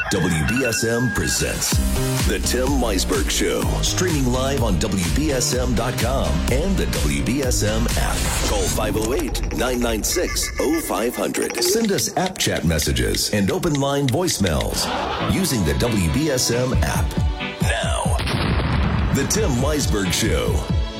WBSM presents The Tim Weisberg Show. Streaming live on WBSM.com and the WBSM app. Call 508-996-0500. Send us app chat messages and open line voicemails using the WBSM app. Now, The Tim Weisberg Show.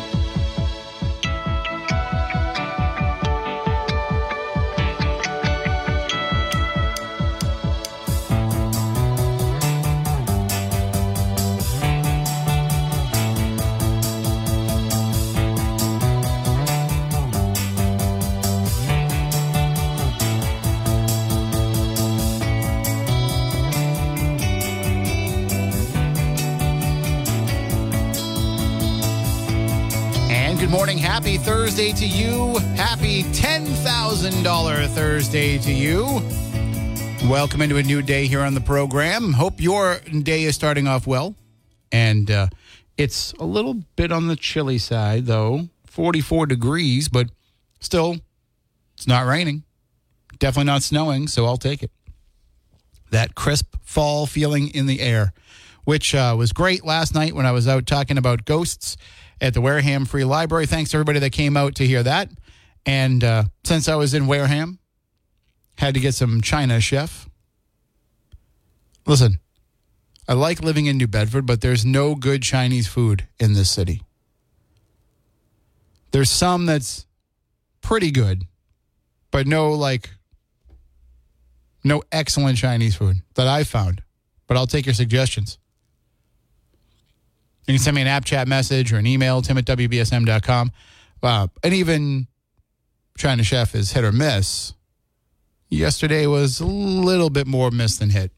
Happy Thursday to you. Happy $10,000 Thursday to you. Welcome into a new day here on the program. Hope your day is starting off well. And it's a little bit on the chilly side, though. 44 degrees, but still, it's not raining. Definitely not snowing, so I'll take it. That crisp fall feeling in the air, which was great last night when I was out talking about ghosts at the Wareham Free Library. Thanks to everybody that came out to hear that. And since I was in Wareham, had to get some China Chef. Listen, I like living in New Bedford, but there's no good Chinese food in this city. There's some that's pretty good, but no excellent Chinese food that I've found. But I'll take your suggestions. You can send me an app chat message or an email, tim@wbsm.com. And even China Chef is hit or miss. Yesterday was a little bit more miss than hit.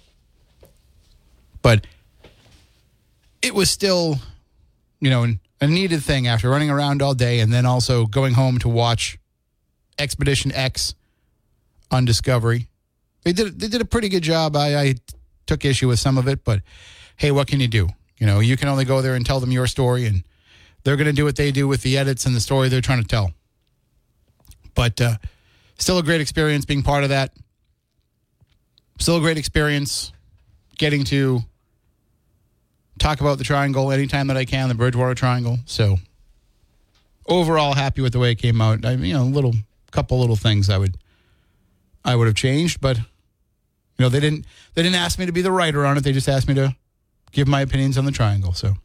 But it was still, a needed thing after running around all day and then also going home to watch Expedition X on Discovery. They did a pretty good job. I took issue with some of it, but hey, what can you do? You can only go there and tell them your story, and they're going to do what they do with the edits and the story they're trying to tell. But still a great experience being part of that. Still a great experience getting to talk about the Triangle anytime that I can, the Bridgewater Triangle. So overall, happy with the way it came out. Couple little things I would have changed, but they didn't ask me to be the writer on it. They just asked me to give my opinions on the Triangle. So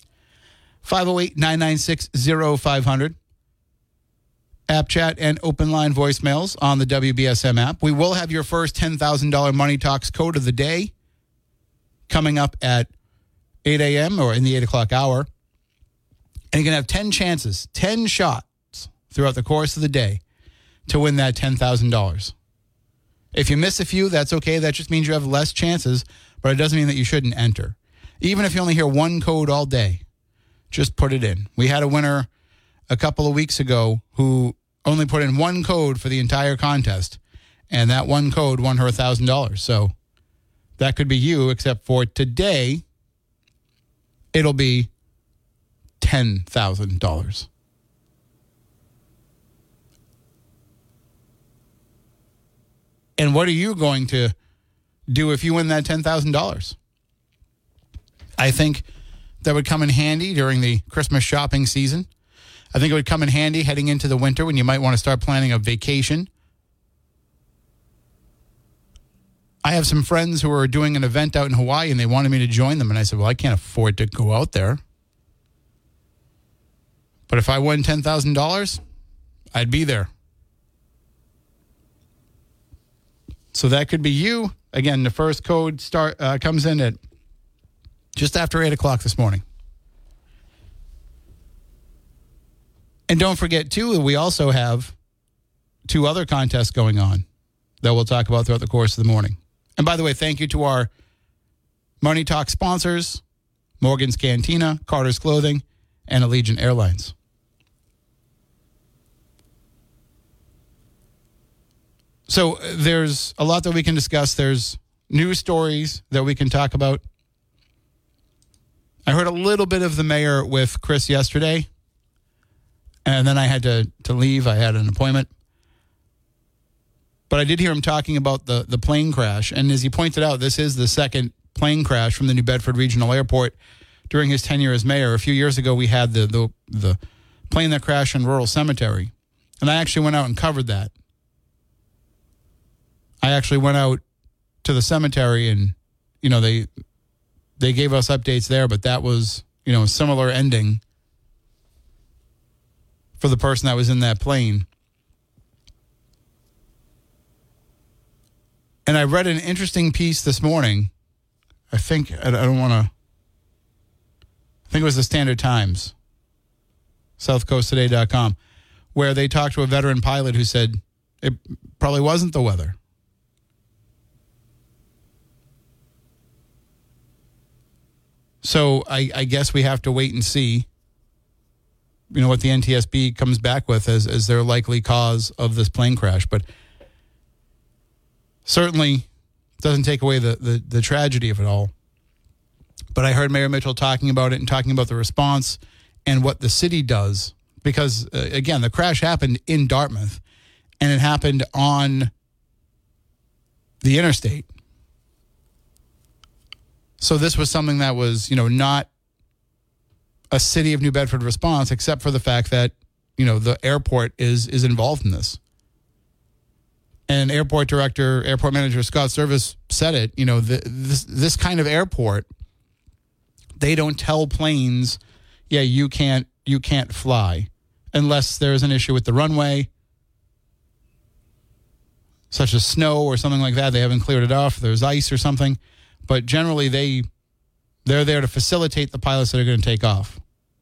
508-996-0500. App chat and open line voicemails on the WBSM app. We will have your first $10,000 Money Talks code of the day coming up at 8 a.m. or in the 8 o'clock hour. And you're going to have 10 chances, 10 shots throughout the course of the day to win that $10,000. If you miss a few, that's okay. That just means you have less chances, but it doesn't mean that you shouldn't enter. Even if you only hear one code all day, just put it in. We had a winner a couple of weeks ago who only put in one code for the entire contest, and that one code won her $1,000. So that could be you, except for today, it'll be $10,000. And what are you going to do if you win that $10,000? I think that would come in handy during the Christmas shopping season. I think it would come in handy heading into the winter when you might want to start planning a vacation. I have some friends who are doing an event out in Hawaii and they wanted me to join them. And I said, well, I can't afford to go out there. But if I won $10,000, I'd be there. So that could be you. Again, the first code comes in at just after 8 o'clock this morning. And don't forget, too, we also have 2 other contests going on that we'll talk about throughout the course of the morning. And by the way, thank you to our Money Talk sponsors, Morgan's Cantina, Carter's Clothing, and Allegiant Airlines. So there's a lot that we can discuss. There's news stories that we can talk about. I heard a little bit of the mayor with Chris yesterday, and then I had to leave. I had an appointment. But I did hear him talking about the plane crash. And as he pointed out, this is the second plane crash from the New Bedford Regional Airport during his tenure as mayor. A few years ago, we had the plane that crashed in Rural Cemetery. And I actually went out and covered that. I actually went out to the cemetery and, they gave us updates there, but that was, a similar ending for the person that was in that plane. And I read an interesting piece this morning. I think it was the Standard Times, southcoasttoday.com, where they talked to a veteran pilot who said it probably wasn't the weather. So I guess we have to wait and see, what the NTSB comes back with as their likely cause of this plane crash. But certainly doesn't take away the tragedy of it all. But I heard Mayor Mitchell talking about it and talking about the response and what the city does. Because, again, the crash happened in Dartmouth, and it happened on the interstate. So this was something that was, not a City of New Bedford response, except for the fact that, the airport is involved in this. And airport manager Scott Service said it, this kind of airport, they don't tell planes, you can't fly unless there's an issue with the runway, such as snow or something like that. They haven't cleared it off. There's ice or something. But generally, they're there to facilitate the pilots that are going to take off.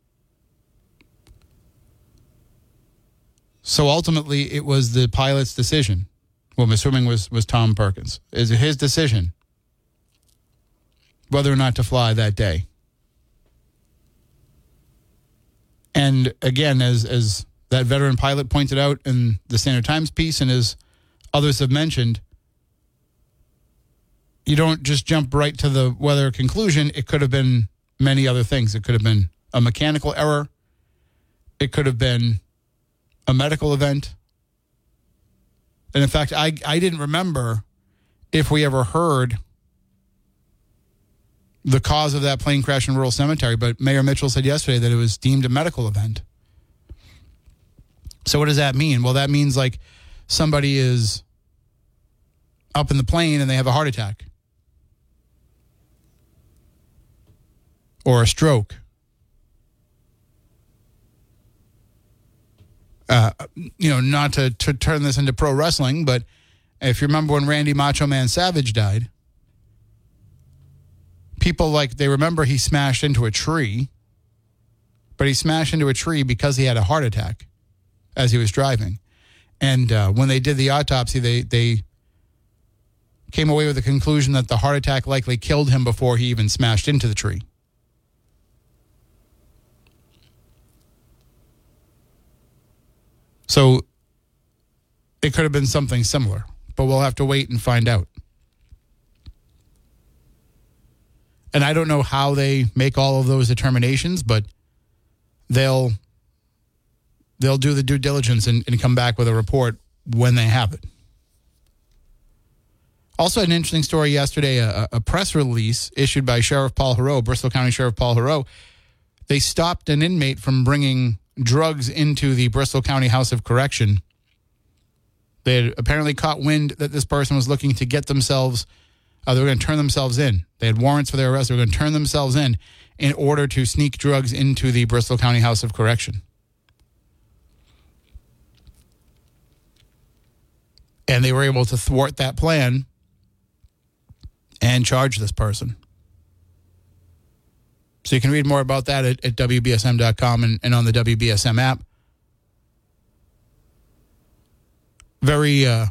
So ultimately, it was the pilot's decision. Well, I'm assuming was Tom Perkins. Is his decision whether or not to fly that day. And again, as that veteran pilot pointed out in the Standard Times piece, and as others have mentioned, you don't just jump right to the weather conclusion. It could have been many other things. It could have been a mechanical error. It could have been a medical event. And in fact, I didn't remember if we ever heard the cause of that plane crash in Rural Cemetery, but Mayor Mitchell said yesterday that it was deemed a medical event. So what does that mean? Well, that means like somebody is up in the plane and they have a heart attack or a stroke. Not to turn this into pro wrestling, but if you remember when Randy Macho Man Savage died, people they remember he smashed into a tree, but he smashed into a tree because he had a heart attack as he was driving. And when they did the autopsy, they came away with the conclusion that the heart attack likely killed him before he even smashed into the tree. So it could have been something similar, but we'll have to wait and find out. And I don't know how they make all of those determinations, but they'll do the due diligence and come back with a report when they have it. Also, an interesting story yesterday, a press release issued by Sheriff Paul Heroux, Bristol County Sheriff Paul Heroux. They stopped an inmate from bringing drugs into the Bristol County House of Correction. They had apparently caught wind that this person was looking to get themselves, they were going to turn themselves in. They had warrants for their arrest. They were going to turn themselves in order to sneak drugs into the Bristol County House of Correction. And they were able to thwart that plan and charge this person. So you can read more about that at WBSM.com and on the WBSM app. Very, I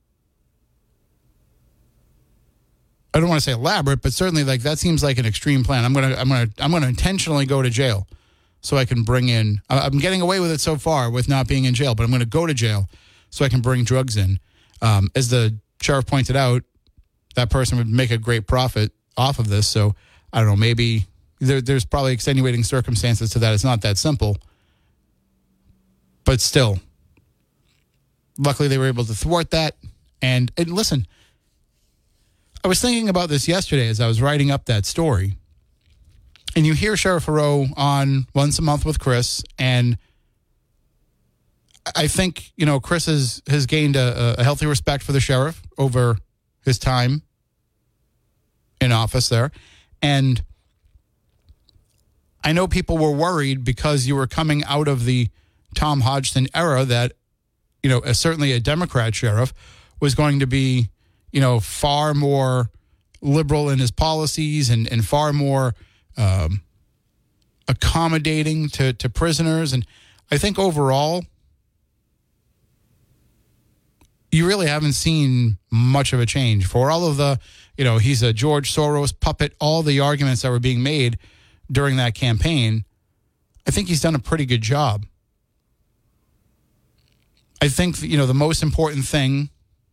don't want to say elaborate, but certainly that seems like an extreme plan. I'm gonna intentionally go to jail so I can bring in. I'm getting away with it so far with not being in jail, but I'm going to go to jail so I can bring drugs in. As the sheriff pointed out, that person would make a great profit off of this. So I don't know, maybe there's probably extenuating circumstances to that. It's not that simple. But still, luckily they were able to thwart that And listen, I was thinking about this yesterday as I was writing up that story. And you hear Sheriff Heroux on Once a Month with Chris, and I think, Chris has gained a healthy respect for the sheriff over his time in office there. And I know people were worried because you were coming out of the Tom Hodgson era that, certainly a Democrat sheriff was going to be, far more liberal in his policies and far more accommodating to prisoners. And I think overall, you really haven't seen much of a change. For all of the, he's a George Soros puppet, all the arguments that were being made during that campaign, I think he's done a pretty good job. I think, the most important thing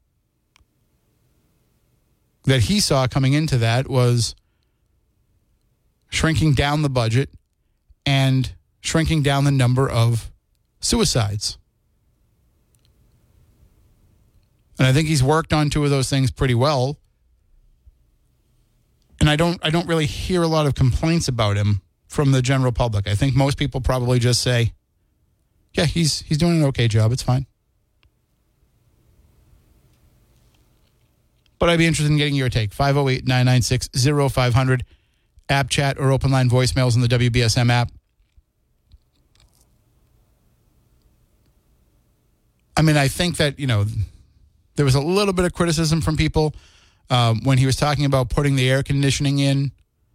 that he saw coming into that was shrinking down the budget and shrinking down the number of suicides. And I think he's worked on two of those things pretty well. And I don't really hear a lot of complaints about him from the general public. I think most people probably just say, yeah, he's doing an okay job. It's fine. But I'd be interested in getting your take. 508-996-0500, app chat or open line voicemails in the WBSM app. I mean, I think that, there was a little bit of criticism from people when he was talking about putting the air conditioning in.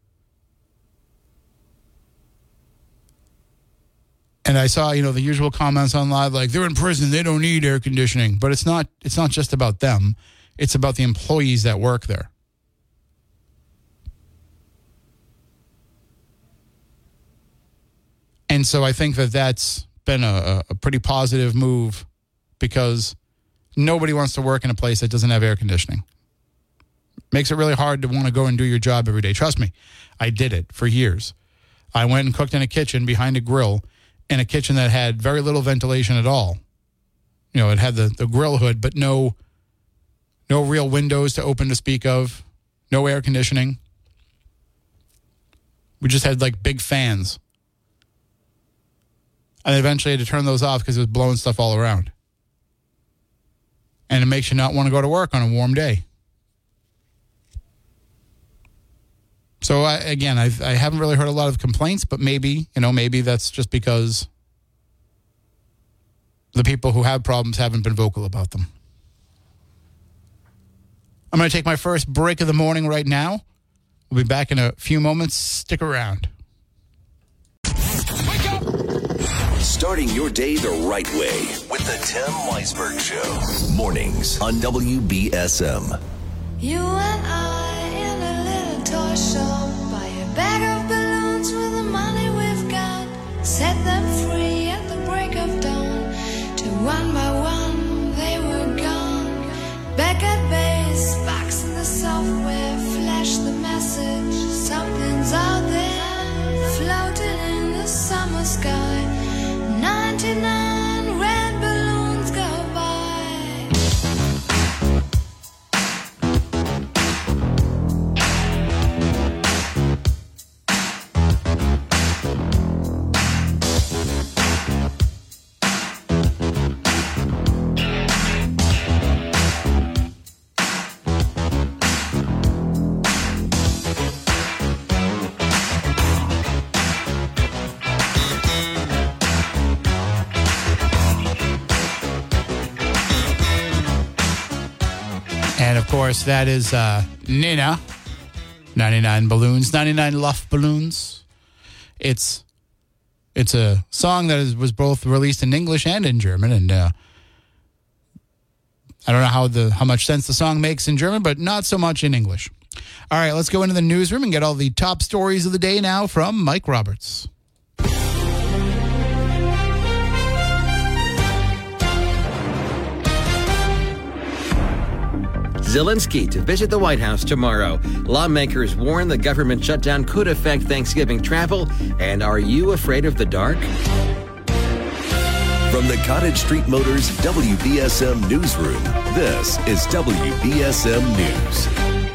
And I saw, the usual comments online like, they're in prison, they don't need air conditioning. But it's not just about them. It's about the employees that work there. And so I think that that's been a pretty positive move because nobody wants to work in a place that doesn't have air conditioning. Makes it really hard to want to go and do your job every day. Trust me, I did it for years. I went and cooked in a kitchen behind a grill in a kitchen that had very little ventilation at all. It had the grill hood, but no real windows to open to speak of, no air conditioning. We just had like big fans. And eventually I had to turn those off because it was blowing stuff all around. And it makes you not want to go to work on a warm day. So, I haven't really heard a lot of complaints, but maybe that's just because the people who have problems haven't been vocal about them. I'm going to take my first break of the morning right now. We'll be back in a few moments. Stick around. Wake up! Starting your day the right way with the Tim Weisberg Show. Mornings on WBSM. You and I in a little toy shop. Buy a bag of balloons with the money we've got. Set them free at the break of dawn. Till one by one they were gone. Back at base, box in the software. Flash the message. Something's out there. Floating in the summer sky. 99 red balloons go by. And, of course, that is Nina, 99 Balloons, 99 Luft Balloons. It's a song that was both released in English and in German, and I don't know how much sense the song makes in German, but not so much in English. All right, let's go into the newsroom and get all the top stories of the day now from Mike Roberts. Zelensky to visit the White House tomorrow. Lawmakers warn the government shutdown could affect Thanksgiving travel. And are you afraid of the dark? From the Cottage Street Motors WBSM Newsroom, this is WBSM News.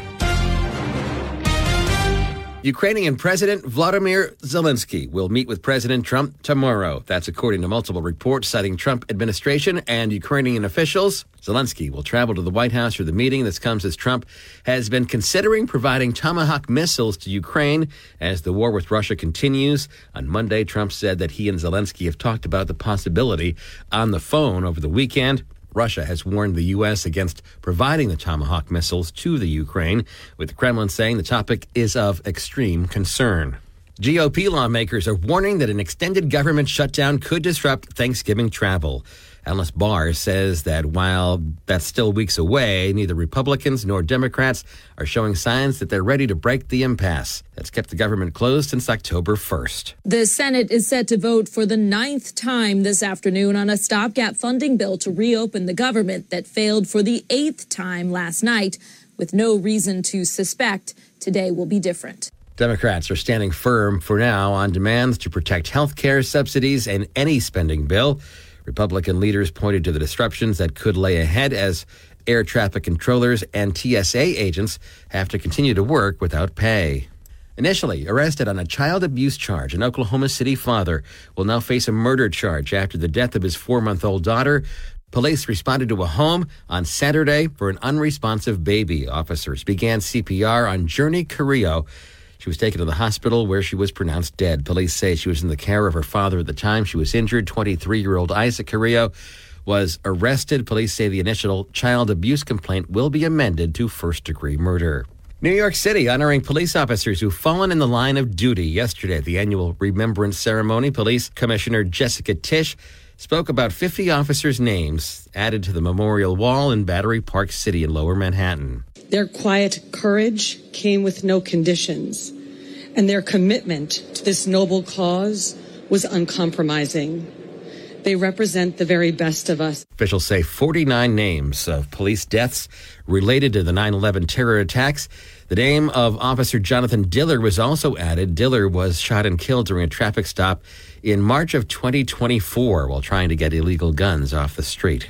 Ukrainian President Vladimir Zelensky will meet with President Trump tomorrow. That's according to multiple reports citing Trump administration and Ukrainian officials. Zelensky will travel to the White House for the meeting. This comes as Trump has been considering providing Tomahawk missiles to Ukraine as the war with Russia continues. On Monday, Trump said that he and Zelensky have talked about the possibility on the phone over the weekend. Russia has warned the U.S. against providing the Tomahawk missiles to the Ukraine, with the Kremlin saying the topic is of extreme concern. GOP lawmakers are warning that an extended government shutdown could disrupt Thanksgiving travel. Alice Barr says that while that's still weeks away, neither Republicans nor Democrats are showing signs that they're ready to break the impasse that's kept the government closed since October 1st. The Senate is set to vote for the 9th time this afternoon on a stopgap funding bill to reopen the government that failed for the 8th time last night, with no reason to suspect today will be different. Democrats are standing firm for now on demands to protect health care subsidies and any spending bill. Republican leaders pointed to the disruptions that could lay ahead as air traffic controllers and TSA agents have to continue to work without pay. Initially arrested on a child abuse charge, an Oklahoma City father will now face a murder charge after the death of his 4-month-old daughter. Police responded to a home on Saturday for an unresponsive baby. Officers began CPR on Journey Carrillo. She was taken to the hospital where she was pronounced dead. Police say she was in the care of her father at the time she was injured. 23-year-old Isaac Carrillo was arrested. Police say the initial child abuse complaint will be amended to first-degree murder. New York City honoring police officers who've fallen in the line of duty. Yesterday at the annual remembrance ceremony, Police Commissioner Jessica Tisch spoke about 50 officers' names added to the memorial wall in Battery Park City in Lower Manhattan. Their quiet courage came with no conditions, and their commitment to this noble cause was uncompromising. They represent the very best of us. Officials say 49 names of police deaths related to the 9/11 terror attacks. The name of Officer Jonathan Diller was also added. Diller was shot and killed during a traffic stop in March of 2024 while trying to get illegal guns off the street.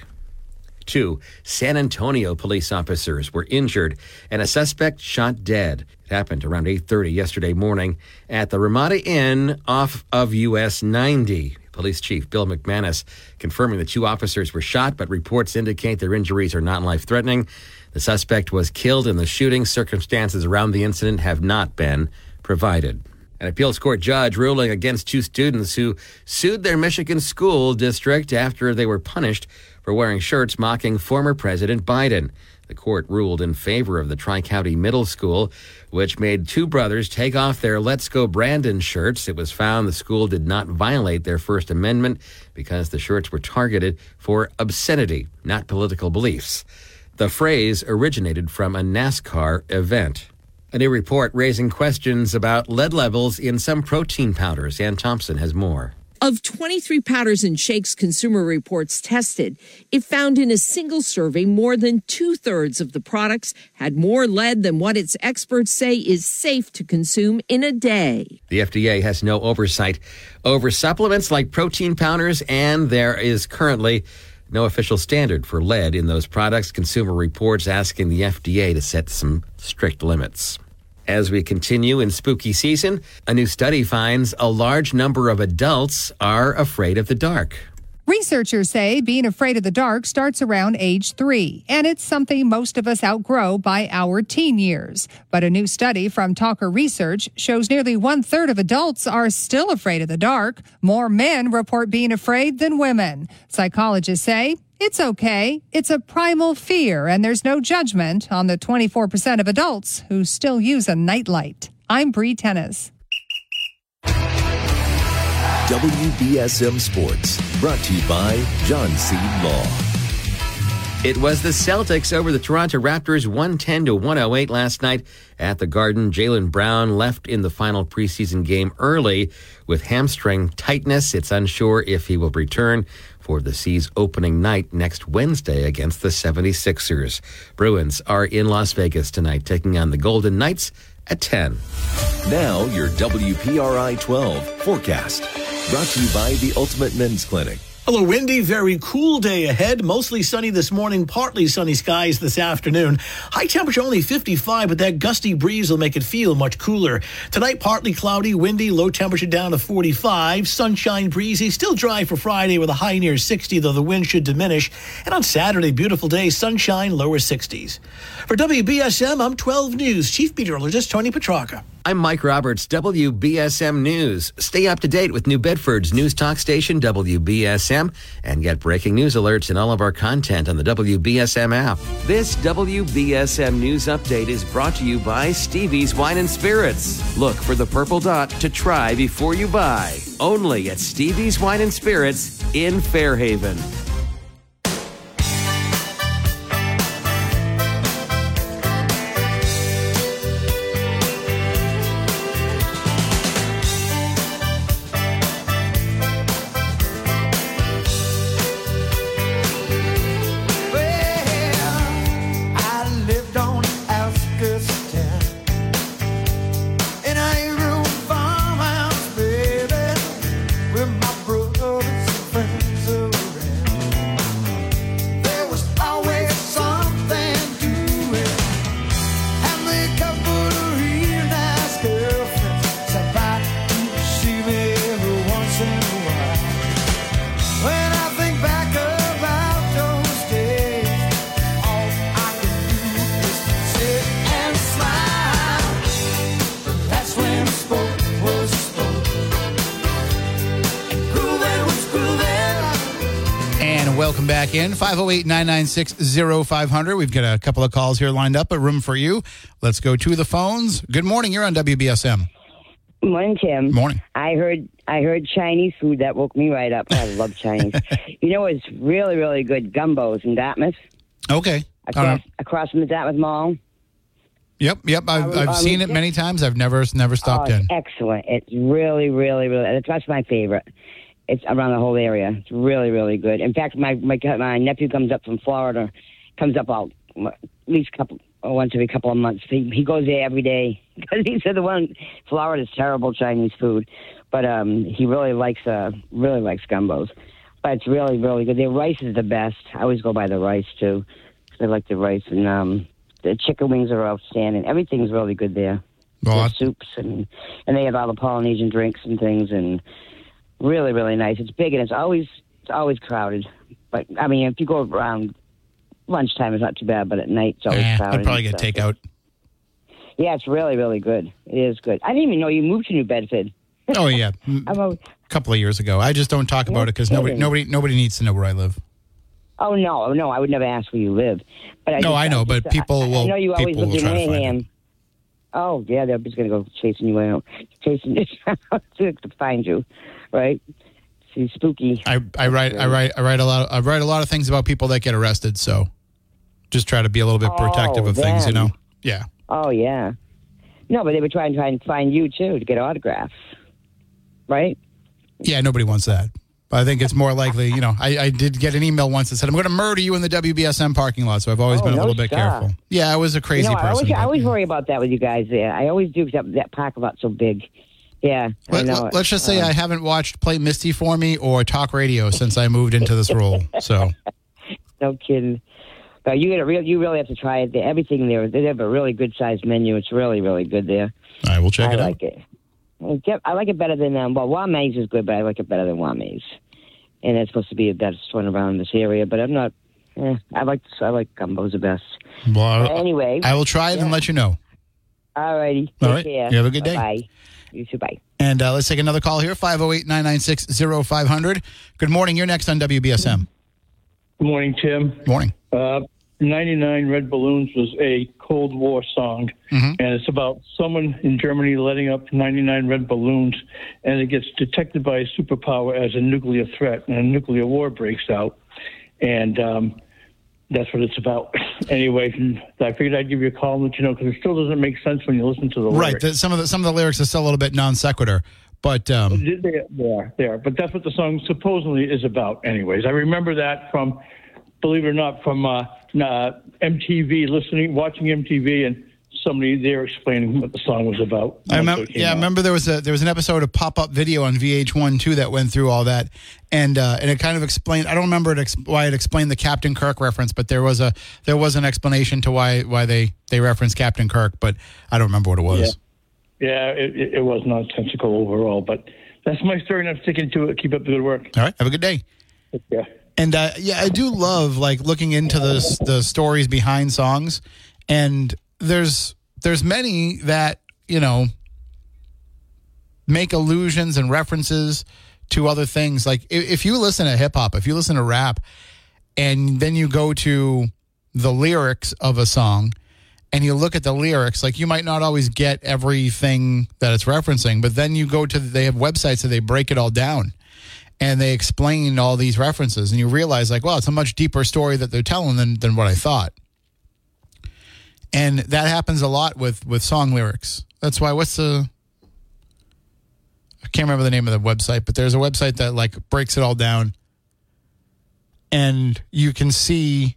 2 San Antonio police officers were injured and a suspect shot dead. It happened around 8:30 yesterday morning at the Ramada Inn off of US 90. Police Chief Bill McManus confirming the 2 officers were shot, but reports indicate their injuries are not life-threatening. The suspect was killed in the shooting. Circumstances around the incident have not been provided. An appeals court judge ruling against 2 students who sued their Michigan school district after they were punished for wearing shirts mocking former President Biden. The court ruled in favor of the Tri-County Middle School, which made 2 brothers take off their Let's Go Brandon shirts. It was found the school did not violate their First Amendment because the shirts were targeted for obscenity, not political beliefs. The phrase originated from a NASCAR event. A new report raising questions about lead levels in some protein powders. Ann Thompson has more. Of 23 powders and shakes Consumer Reports tested, it found in a single survey more than 2/3 of the products had more lead than what its experts say is safe to consume in a day. The FDA has no oversight over supplements like protein powders, and there is currently no official standard for lead in those products. Consumer Reports asking the FDA to set some strict limits. As we continue in spooky season, a new study finds a large number of adults are afraid of the dark. Researchers say being afraid of the dark starts around age 3, and it's something most of us outgrow by our teen years. But a new study from Talker Research shows nearly 1/3 of adults are still afraid of the dark. More men report being afraid than women. Psychologists say it's okay. It's a primal fear, and there's no judgment on the 24% of adults who still use a nightlight. I'm Bree Tennis. WBSM Sports, brought to you by John Seed Law. It was the Celtics over the Toronto Raptors 110-108 last night at the Garden. Jaylen Brown left in the final preseason game early with hamstring tightness. It's unsure if he will return for the C's opening night next Wednesday against the 76ers. Bruins are in Las Vegas tonight, taking on the Golden Knights at 10. Now your WPRI 12 forecast. Brought to you by the Ultimate Men's Clinic. Hello, windy, very cool day ahead. Mostly sunny this morning, partly sunny skies this afternoon. High temperature only 55, but that gusty breeze will make it feel much cooler. Tonight, partly cloudy, windy, low temperature down to 45. Sunshine, breezy, still dry for Friday with a high near 60, though the wind should diminish. And on Saturday, beautiful day, sunshine, lower 60s. For WBSM, I'm 12 News Chief Meteorologist Tony Petrarca. I'm Mike Roberts, WBSM News. Stay up to date with New Bedford's news talk station, WBSM, and get breaking news alerts and all of our content on the WBSM app. This WBSM News Update is brought to you by Stevie's Wine and Spirits. Look for the purple dot to try before you buy. Only at Stevie's Wine and Spirits in Fairhaven. Welcome back in. 508-996-0500. We've got a couple of calls here lined up, a room for you. Let's go to the phones. Good morning. You're on WBSM. Morning, Tim. Morning. I heard Chinese food. That woke me right up. I love Chinese. You know, it's really, really good. Gumbo's in Dartmouth. Okay. Across from the Dartmouth Mall. Yep. I've seen it many times. I've never stopped in. Excellent. It's really, really, really. That's my favorite. It's around the whole area. It's really, really good. In fact, my nephew comes up from Florida, at least once every couple of months. He goes there every day because he said Florida's terrible Chinese food, but he really likes Gumbo's. But it's really, really good. Their rice is the best. I always go by the rice too because I like the rice, and the chicken wings are outstanding. Everything's really good there. Well, soups and they have all the Polynesian drinks and things and. Really, really nice. It's big and it's always crowded. But I mean, if you go around lunchtime, it's not too bad. But at night, it's always crowded. I'd probably get takeout. Yeah, it's really, really good. It is good. I didn't even know you moved to New Bedford. Oh yeah, a couple of years ago. I just don't talk about it because nobody needs to know where I live. Oh no, I would never ask where you live. But I know, but people will. I know you always lived in Wareham. Oh yeah, they're just going to go chasing you out, to find you. Right, she's spooky. I write a lot of things about people that get arrested. So, just try to be a little bit protective of things, you know. Yeah. Oh yeah. No, but they were trying to find you too to get autographs, right? Yeah, nobody wants that. But I think it's more likely, you know. I did get an email once that said I'm going to murder you in the WBSM parking lot. So I've always been a little bit careful. Yeah, I was a crazy person. I always worry about that with you guys there. I always do because that parking lot's so big. Yeah, let's just say I haven't watched Play Misty for Me or talk radio since I moved into this role. So, no kidding. But you really have to try it. Everything there, they have a really good sized menu. It's really, really good there. All right, we'll check it out. I like it. I like it better than Wame's is good, but I like it better than Wame's. And it's supposed to be the best one around this area. But I'm not. I like Gumbo's the best. Well, anyway, I will try it and let you know. All righty. All right. Care. You have a good day. Bye. You too, bye. And let's take another call here, 508-996-0500. Good morning. You're next on WBSM. Good morning, Tim. Morning. 99 Red Balloons was a Cold War song, and it's about someone in Germany letting up 99 red balloons, and it gets detected by a superpower as a nuclear threat, and a nuclear war breaks out. And that's what it's about. Anyway, I figured I'd give you a call and let you know, because it still doesn't make sense when you listen to the lyrics. Right. Some of the lyrics are still a little bit non sequitur, but they are. But that's what the song supposedly is about. Anyways, I remember that from, believe it or not, from MTV, watching MTV and somebody there explaining what the song was about. I remember there was an episode of Pop-Up Video on VH1 too that went through all that, and it kind of explained. I don't remember why it explained the Captain Kirk reference, but there was an explanation to why they referenced Captain Kirk, but I don't remember what it was. Yeah, it was nonsensical overall, but that's my story, and I'm sticking to it. Keep up the good work. All right, have a good day. Yeah. And I do love like looking into the stories behind songs, and there's many that make allusions and references to other things. Like if you listen to hip hop, if you listen to rap, and then you go to the lyrics of a song, and you look at the lyrics, like you might not always get everything that it's referencing, but then you go to they have websites that they break it all down. And they explain all these references, and you realize, like, well, it's a much deeper story that they're telling than what I thought. And that happens a lot with song lyrics. That's why I can't remember the name of the website, but there's a website that like breaks it all down, and you can see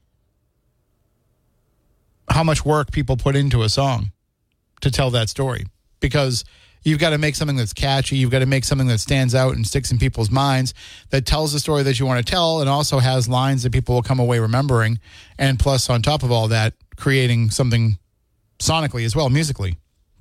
how much work people put into a song to tell that story, because you've got to make something that's catchy. You've got to make something that stands out and sticks in people's minds, that tells the story that you want to tell, and also has lines that people will come away remembering. And plus, on top of all that, creating something sonically as well, musically.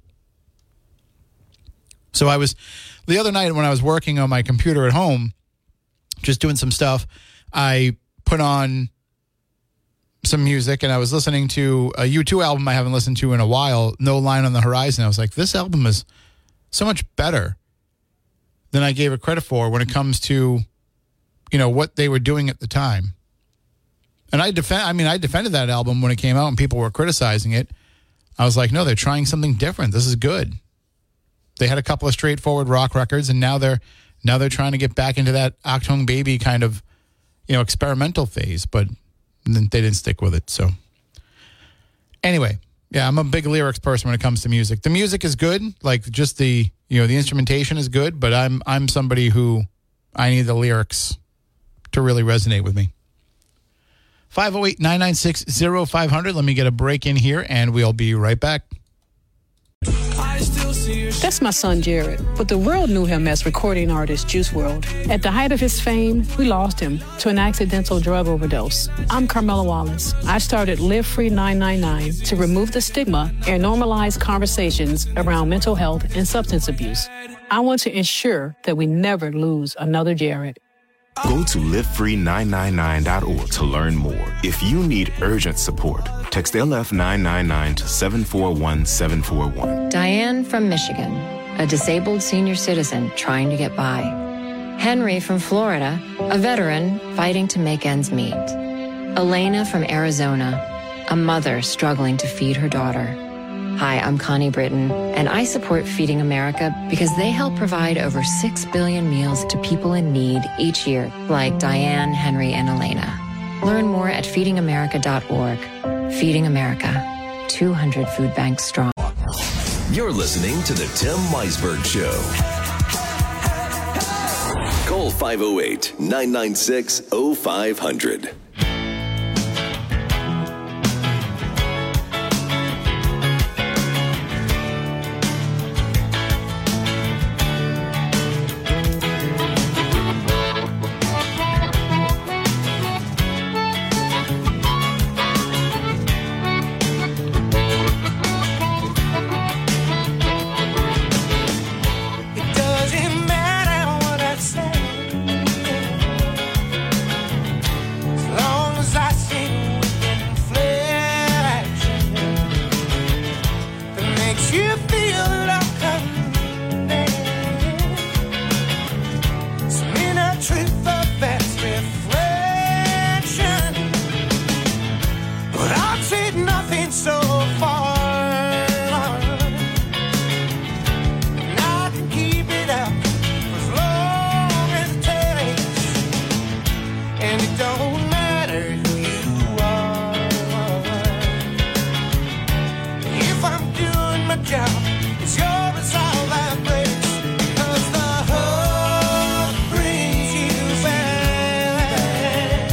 So the other night when I was working on my computer at home, just doing some stuff, I put on some music, and I was listening to a U2 album I haven't listened to in a while, No Line on the Horizon. I was like, this album is so much better than I gave it credit for when it comes to, what they were doing at the time. And I defended that album when it came out and people were criticizing it. I was like, no, they're trying something different. This is good. They had a couple of straightforward rock records, and now they're trying to get back into that Achtung Baby kind of, experimental phase, but they didn't stick with it. So anyway, yeah, I'm a big lyrics person when it comes to music. The music is good, like just the instrumentation is good, but I'm somebody who I need the lyrics to really resonate with me. 508-996-0500. Let me get a break in here, and we'll be right back. That's my son, Jared, but the world knew him as recording artist Juice WRLD. At the height of his fame, we lost him to an accidental drug overdose. I'm Carmela Wallace. I started Live Free 999 to remove the stigma and normalize conversations around mental health and substance abuse. I want to ensure that we never lose another Jared. Go to livefree999.org to learn more. If you need urgent support, text LF999 to 741-741. Diane from Michigan, a disabled senior citizen trying to get by. Henry from Florida, a veteran fighting to make ends meet. Elena from Arizona, a mother struggling to feed her daughter. Hi, I'm Connie Britton, and I support Feeding America because they help provide over 6 billion meals to people in need each year, like Diane, Henry, and Elena. Learn more at feedingamerica.org. Feeding America, 200 food banks strong. You're listening to The Tim Weisberg Show. Call 508-996-0500.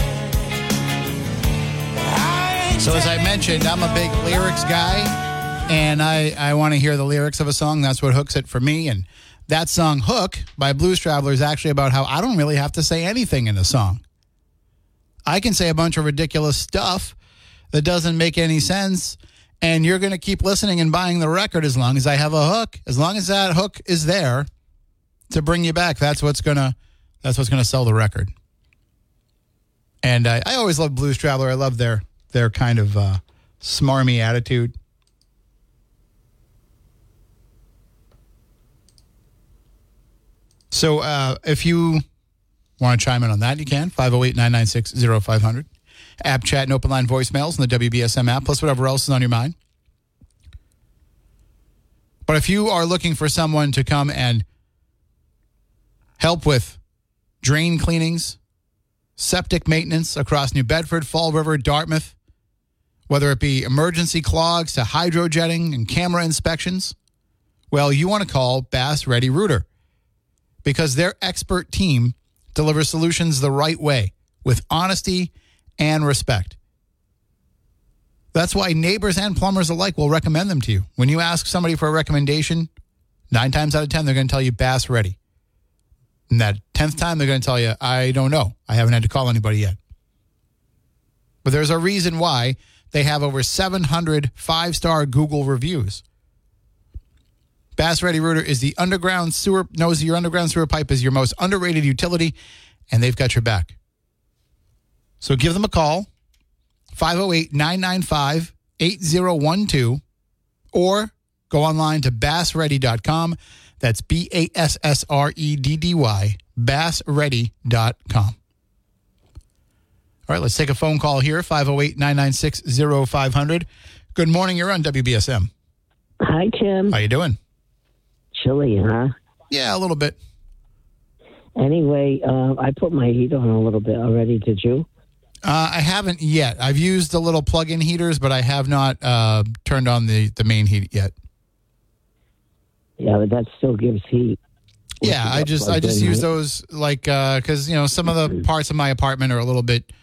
So as I mentioned, I'm a big lyrics guy, And I want to hear the lyrics of a song. That's what hooks it for me. And that song, Hook, by Blues Traveler, is actually about how I don't really have to say anything in the song. I can say a bunch of ridiculous stuff that doesn't make any sense, and you're going to keep listening and buying the record as long as I have a hook. As long as that hook is there to bring you back, that's what's gonna sell the record. And I always love Blues Traveler. I love their kind of smarmy attitude. So if you want to chime in on that, you can. 508-996-0500. App chat and open line voicemails in the WBSM app, plus whatever else is on your mind. But if you are looking for someone to come and help with drain cleanings, septic maintenance across New Bedford, Fall River, Dartmouth, whether it be emergency clogs to hydrojetting and camera inspections, well, you want to call Bass Ready Rooter, because their expert team delivers solutions the right way with honesty and respect. That's why neighbors and plumbers alike will recommend them to you. When you ask somebody for a recommendation, 9 times out of 10, they're going to tell you Bass Ready. And that 10th time, they're going to tell you, I don't know. I haven't had to call anybody yet. But there's a reason why they have over 700 5-star Google reviews. Bass Ready Rooter is the underground sewer, knows your underground sewer pipe is your most underrated utility, and they've got your back. So give them a call, 508-995-8012, or go online to bassready.com. That's BASSREDDY, bassready.com. All right, let's take a phone call here, 508-996-0500. Good morning, you're on WBSM. Hi, Tim. How you doing? Chilly, huh? Yeah, a little bit. Anyway, I put my heat on a little bit already. Did you? I haven't yet. I've used the little plug-in heaters, but I have not turned on the main heat yet. Yeah, but that still gives heat. Yeah, I just use those like because some of the parts of my apartment are a little bit,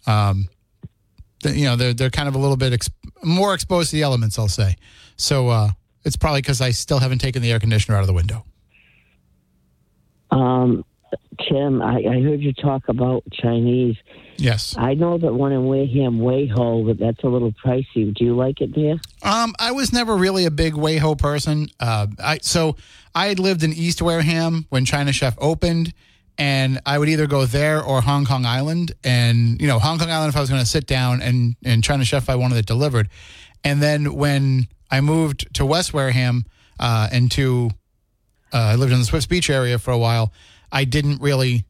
they're kind of a little bit more exposed to the elements, I'll say. So it's probably because I still haven't taken the air conditioner out of the window. Tim, I heard you talk about Chinese. Yes. I know that one in Wareham, Wayho, but that's a little pricey. Do you like it there? I was never really a big Wayho person. I had lived in East Wareham when China Chef opened, and I would either go there or Hong Kong Island. And, Hong Kong Island if I was going to sit down, and China Chef if I wanted it delivered. And then when I moved to West Wareham I lived in the Swifts Beach area for a while, I didn't really,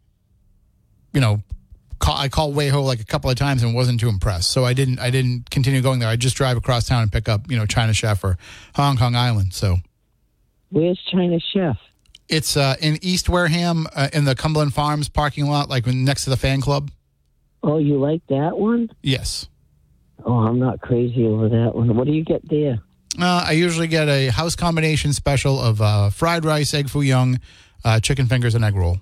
I called Wayho like a couple of times and wasn't too impressed. So I didn't continue going there. I just drive across town and pick up, China Chef or Hong Kong Island. So where's China Chef? It's in East Wareham in the Cumberland Farms parking lot, like next to the fan club. Oh, you like that one? Yes. Oh, I'm not crazy over that one. What do you get there? I usually get a house combination special of fried rice, egg foo young, chicken fingers, and egg roll.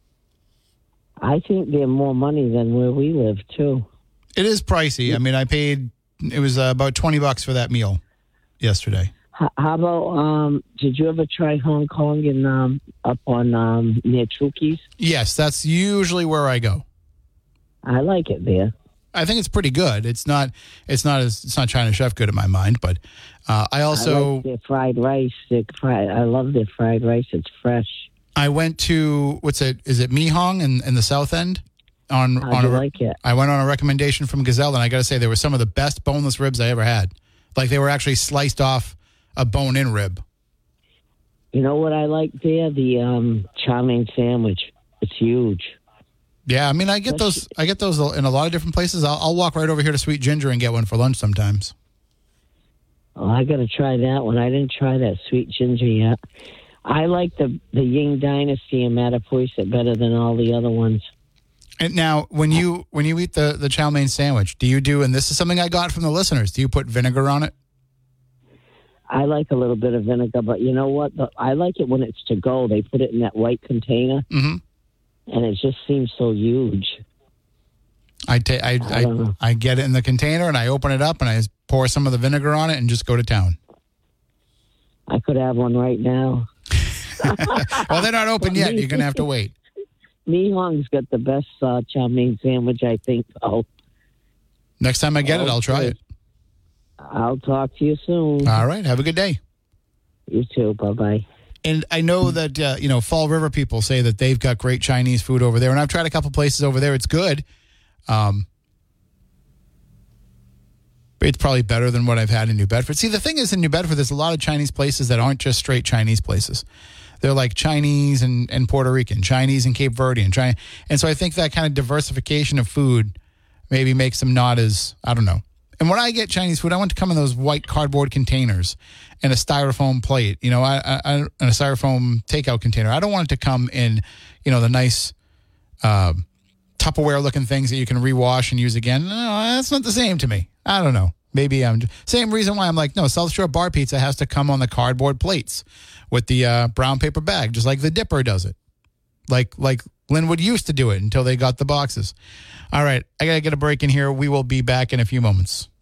I think they're more money than where we live, too. It is pricey. I mean, it was about $20 for that meal yesterday. How about, did you ever try Hong Kong and up on near Chuki's? Yes, that's usually where I go. I like it there. I think it's pretty good. It's not China Chef good in my mind, but I like their fried rice. I love their fried rice. It's fresh. I went to is it Mi Hong in the South End? I like it. I went on a recommendation from Gazelle, and I got to say they were some of the best boneless ribs I ever had. Like they were actually sliced off a bone-in rib. You know what I like there? The chow mein sandwich. It's huge. Yeah, I mean, I get those in a lot of different places. I'll walk right over here to Sweet Ginger and get one for lunch sometimes. Oh, I got to try that one. I didn't try that Sweet Ginger yet. I like the Ying Dynasty in Mattapoisett better than all the other ones. And now, when you eat the chow mein sandwich, do you do, and this is something I got from the listeners, do you put vinegar on it? I like a little bit of vinegar, but you know what? I like it when it's to go. They put it in that white container. Mm-hmm. And it just seems so huge. I get it in the container and I open it up and I pour some of the vinegar on it and just go to town. I could have one right now. Well, they're not open yet. You're going to have to wait. Mi Hong's got the best chow mein sandwich, I think. Oh, next time I get it, I'll try it. I'll talk to you soon. All right. Have a good day. You too. Bye-bye. And I know that, Fall River people say that they've got great Chinese food over there. And I've tried a couple places over there. It's good. It's probably better than what I've had in New Bedford. See, the thing is, in New Bedford, there's a lot of Chinese places that aren't just straight Chinese places. They're like Chinese and Puerto Rican, Chinese and Cape Verdean. And so I think that kind of diversification of food maybe makes them not as, I don't know. And when I get Chinese food, I want to come in those white cardboard containers and a styrofoam plate, and a styrofoam takeout container. I don't want it to come in, the nice Tupperware-looking things that you can rewash and use again. No, that's not the same to me. I don't know. Maybe same reason why I'm like, no, South Shore Bar Pizza has to come on the cardboard plates with the brown paper bag, just like the Dipper does it. Like Linwood used to do it until they got the boxes. All right, I got to get a break in here. We will be back in a few moments.